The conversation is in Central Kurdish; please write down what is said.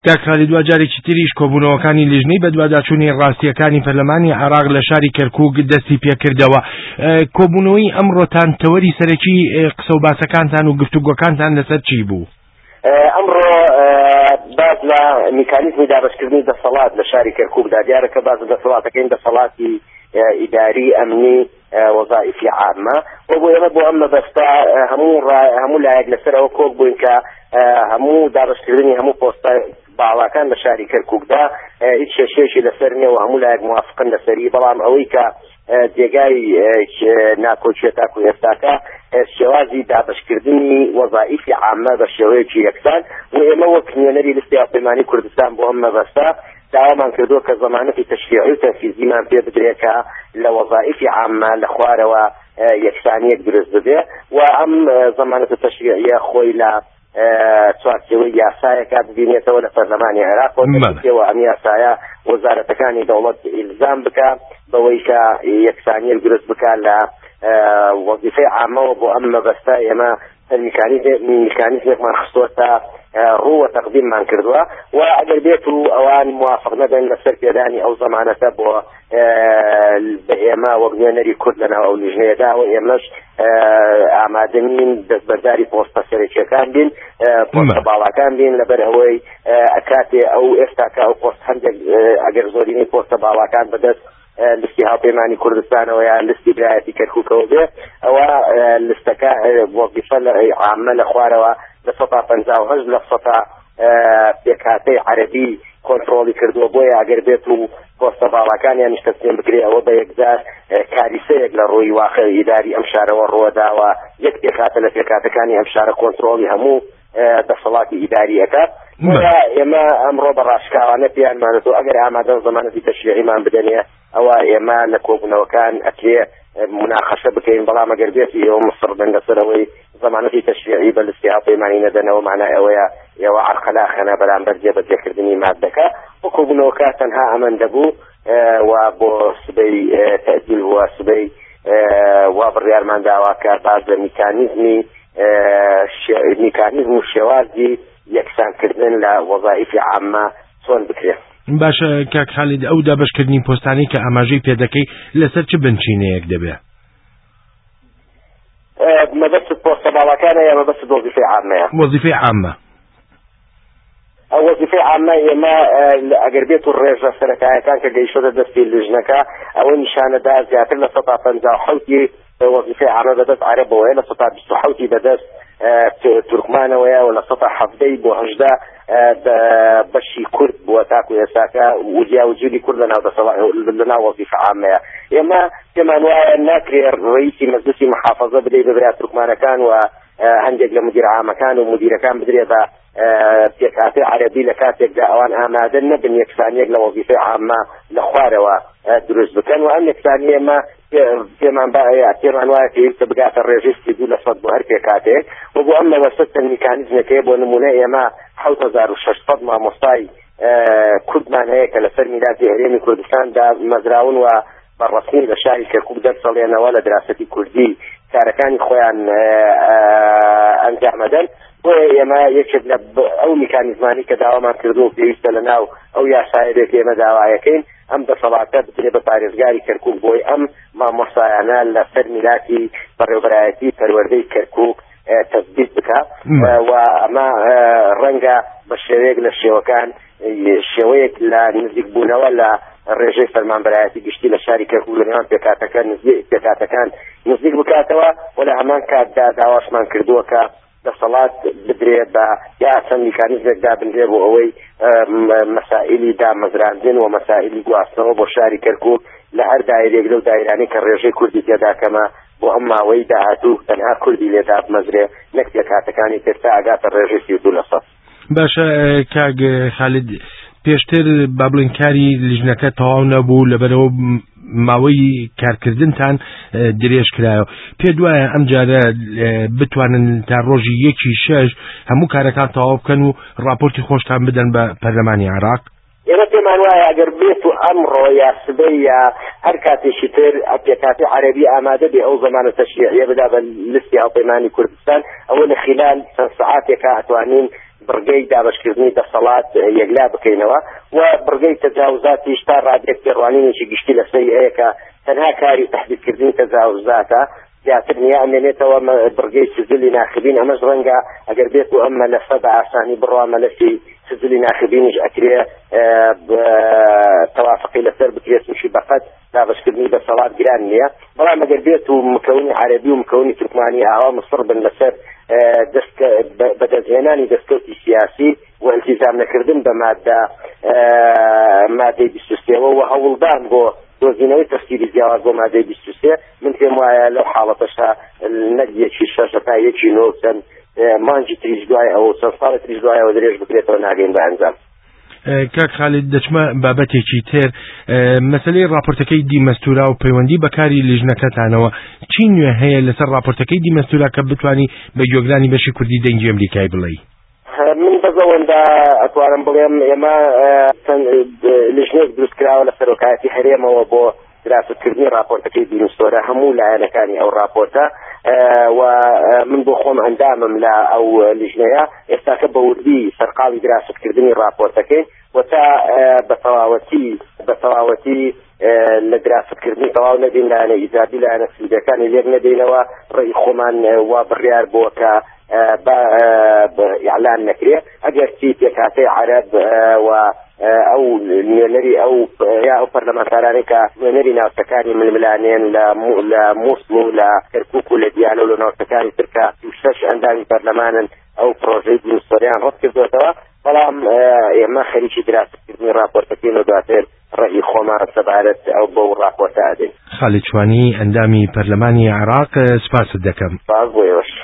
کاکخالی دوا جارێکی تریش کۆبوونەوەکانی لیژنەی بەدواداچوونی ڕاستیەکانی پەرلەمانی عێراق لە شاری کەرکووک دەستی پێکردەوە. کۆبوونەوەی ئەمڕۆتان تەوەری سەرەکی قسە و باسەکانتان و گفتوگۆکانتان لەسەر چی بوو؟ ئەمڕۆ باز لە میکانیزمی دابەشکردنی دەسەڵات لە شاری کەرکووکدا دیارەکە باز دەسەڵاتەکەین دەسەڵاتی ئیداری ئەمنی وەظائفی عامە بۆ ئێمە بۆ ئەم مەبەستا هەموو لایەک لەسەرەوە کۆک بووین کە هەموو دابەشکردنی هەموو پۆستە باڵاکان لە شاری کەرکووکدا هیچ شێشێکی لەسەر نییە و هەموو لایەک موافقن لەسەری، بەڵام ئەوەی کە جێگای ناکۆچیە تاکو ئێستاکە شێوازی دابەشکردنی وەظائفی عامە بە شێوەیەکی یەکسان و ئێمە وەک نوێنەری لیستی هاوپەیمانی کوردستان بۆ ئەم مەبەستا داوامان کردووە کە زەمانەتی تەشریعی و تەنفیزیمان پێ بدرێت کە لە وەظائفی عامە لە خوارەوە یەکسانیەک دروست ببێ و ئەم زەمانەتە تەشریعیە خۆی لە چوارچێوەی یاسایەکە ببینێتەوە لە پەرلەمانی عێراق و ئەم یاسایە وەزارەتەکانی دەوڵەت ئیلزام بکە بەوەی کە یەکسانیەک دروست بکە لە وەظیفەی عامەوە بۆ ئەم مەبەستە ئێمە میکانیزمێکمان خستووەتە ڕووە تەقدیممان کردووە و ئەگەر بێت و ئەوان موافق نەبن لەسەر پێدانی ئەو زەمانەتە بۆ بە ئێمە وەک نوێنەری کورد لەناو ئەو لیژنەیەدا و ئێمەش ئامادەنین دەستبەرداری پۆستە سەرەکیەکان بین پۆستە باڵاکان بین لەبەر ئەوەی کاتێ ئەو ئێستاکە ئەو پۆست هەندێک ئەگەر زۆرینەی پۆستە باڵاکان بەدەست لستی هاوپەیمانی کوردستانەوە یان لستی برایەتی کەرکووکەوە بێ ئەوە لستەکە وەظیفە عامە لە خوارەوە لە 158 لە 100 پێکهاتەی عەرەبی کۆنتڕۆڵی کردووە بۆیە ئەگەر بێت و پۆستە باڵاکانیان نیشتەسێن بکرێ ئەوە بە یەکجار کاریسەیەک لە ڕۆی واقع ئیداری ئەم شارەوە ڕۆداوە یەک پێکهاتە لە پێکهاتەکانی ئەم شارە کۆنتڕۆڵی هەموو دەسەڵاتی ئیداریەکە ئێمە ئەمڕۆ بە ڕاشکاوانە پیانمانەوە ئەگەر ئامادەن زەمانەتی تەشریعیمان بدەنێ ئەوە ئێمە لە کۆبوونەوەکان ئەکرێ مناقەشە بکەین، بەڵام ئەگەر بێتی ئێوە مصر بن لەسەرەوەی زەمانەتی تەشریعی بە لستی هاوپەیمانی نەدەنەوە معنای ئەوەیە ئێوە عەرقەلا خەنە بەرامبەر جێبەجێکردنی مادەکە و کۆبوونەوەکە تەنها ئەمەندە بوو و بۆ سبەی تەعدیل و سبەی وا بڕیارمان داوا کە باز لە میکانیزم و شێوازی یەکسانکردن لە وەظائفی عامە چۆن بکرێت. باشە کاک خالید، ئەو دابەشکردنی پۆستانی کە ئاماژەی پێ دەکەی لەسەر چ بنچینەیەک دەبێت؟ مەبەست پۆستە باڵاکانە یا مەبەست وەظیفەی عامەیە؟ وەظیفەی عامە. ئەو وەظیفەی عامە ئێمە ئەگەر بێت و ڕێژە سەرەتایەکان کە گەیشتۆتە دەستی لیژنەکە ئەوە نیشانەدا زیاتر لە 157 وەظیفەی عامە بەدەست عەرەبەوەیە، لە 127 بەدەست تورکمانەوەیە و لە 170 بۆ 18 بەشی کورد بووە تاکو ئێستاکە وجودی کورد لەناو وەظیفە عامەیە. ئێمە پێمان وایە ناکرێت ڕئیسی مەجلیسی محافەزە بدەی بەبرا تورکمانەکان و هەندێک لە مدیر عامەکان و مدیرەکان بدرێ بە پێکهاتەی عەرەبی لە کاتێکدا ئەوان ئامادە نەبن یەکسانیەک لە وەظیفەی عامە لە خوارەوە دروست بکەن و ئەم یەکسانی ئێمە پێمان وایە پێویستە بگاتە ڕێژەی 2 لە 100 بۆ هەر پێکهاتێک و بۆ ئەم مەبەستە میکانیزمەکەیە. بۆ نمونە ئێمە 7600 مامۆستای کوردمان هەیە کە لەسەر میلاتی هەرێمی کوردستاندا مەزراون و بەڕەسمی لە شاری کەرکووک دەرسەڵێنەوە لە دراستەی کوردی کارەکانی خۆیان ئەنجامەدەن. بۆیە ئێمە یەکێک لە ئەو میکانیزمانی کە داوامان کردو پێویستە لەناو ئەو یاسایە بێت ئێمە داوایەکەین ئەم دەسەڵاتە بترێ بە پارێزگاری کەرکووک بۆی ئەم مامۆستایانە لەسەر میلاتی بەڕێوەبەرایەتی پەروەردەی کەرکووک تەثبیت بکە و ئەمە ڕەنگە بە شێوەیەک لە شێوەیەک لە نزیک بوونەوە لە ڕێژەی فەرمانبەرایەتی گشتی لە شاری کەرکووک لە نێوان پێکهاتەکان نزیک بکاتەوە و لە هەمان کاتدا داواشمان کردووە کە دەسەڵات بدرێ بە یا چەند میکانیزمێکدا بنرێ بۆ ئەوەی مەسائلی دامەزراندن و مەسائلی گواستنەوە بۆ شاری کەرکووک لە هەر دایرێک لەو دایرانەی کە ڕێژەی کوردی تێدا کەمە بۆ ئەم ماوەی داهاتوو تەنها کوردی لێدا بمەزرێ نەک پێکهاتەکانی ترتا ئەگاتە ڕێژەی 32 لە 100. باشە کاک خالید، پێشتر با بڵین کاری لیژنەکە تەواو نەبوو لەبەرەوە ماوەی کارکردنتان درێژ کرایەوە. پێ دوایە ئەم جارە بتوانن تا ڕۆژی 1/6 هەموو کارەکان تەواو بکەن و راپۆرتی خۆشتان بدەن بە پەرلەمانی عێراق؟ ئێمە پێمان وایە ئەگەر بێت و ئەمڕۆ یا سبەی یا هەر کاتێکی تر پێکهاتی عەرەبی ئامادە بێ ئەو زەمانە تەشریعیە بدا بە لستی هاوپەیمانی کوردستان، ئەوە لە خلال چەند سەعاتێکە ئەتوانین بڕگەی دابشکردنی دەسەڵات یەکلا بکەینەوە و بڕگەی تەجاوزاتی تا ڕادێک پێڕوانینێکی گشتی لەسەری ئەیە کە تەنها کاری تەحدیدکردنی تەجاوزاتە زیاتر نییە ئەمێنێتەوە بڕگەی سجلی ناخبین ئەمەش ڕەنگە ئەگەر بێت و ئەم مەلەفە بە ئاسانی بڕوا مەلەفی سجلی ناخبینیش ئەکرێ تەوافقی لەسەر بکرێت وشی بەقەت دابشکردنی دەسەڵات گران نییە بەڵام ئەگەر بێت و مکەونی عەرەبی و مکەونی تورکمانی ئاوا مصر بن لەسەر بەدەستهێنانی دەستکەوتی سیاسی و ئیلتیزام نەکردن بە مادەی 23 و هەوڵدان بۆ دۆزینەوەی تەفسیری جیاواز بۆ مادەی 23 من پێم وایە لەو حاڵەتەشە نەک یەکی شەش تا یەکی نۆ چەند مانجی تریش دوای ئەو چەند ساڵی تریش دوایەوە درێژ بکرێتەوە ناگەین بە ئەنجام. کاک خالید دەچمە بابەتێکی تر مەسەلەی راپۆرتەکەی دیمەستورا و پەیوەندی بەکاری لیژنەکەتانەوە چی نوێ هەیە لەسەر راپۆرتەکەی دیمەستورا کە بتوانی بە گوێگرانی بەشی کوردی دەنگی ئەمریکای بڵێی؟ من بەزەوەندا ئەتوانم بڵێم ئێمە لیژنێک دروستکراوە لە سەرۆکایەتی هەرێمەوە بۆ دراستکردنی راپۆرتەکەی دیمەستورا هەموو لایەنەکانی ئەو راپۆرتە و من بۆ خۆم ئەندامم لە ئەو لیژنەیە ئێستاکە بە وردی سەرقاڵی دراستکردنی راپۆرتەکەی و تا بەتەواوەتی لە دراستکردنی تەواو نەدین لایەنە ئیجابی لایەنە سلبیەکانی لێک نەدەینەوە ڕێی خۆمان وا بڕیار بووە کە ئیعلان نەکرێت ئەگەر چی پێکاتەی عەرەب و ئەو نوێنەری ئەو پەرلەمانتارانی کە نوێنەری ناوچەکانی ململانێن لە مووسڵ و لە کەرکووک و لە دیانە و لە ناوچەکانی ترکە 6 ئەندامی پەرلەمانن ئەو پرۆژەی دیمەستۆریان ڕەت کردوێتەوە بەڵام ئێمە خەریکی دراستکردنی راپۆرتەکەین و دواتر ڕێی خۆمان سەبارەت ئەو بۆ راپۆرتە ئەدەین. خالید چوانی ئەندامی پەرلەمانی عێراق سپاست دەکەم. باز بۆ ئێوەش.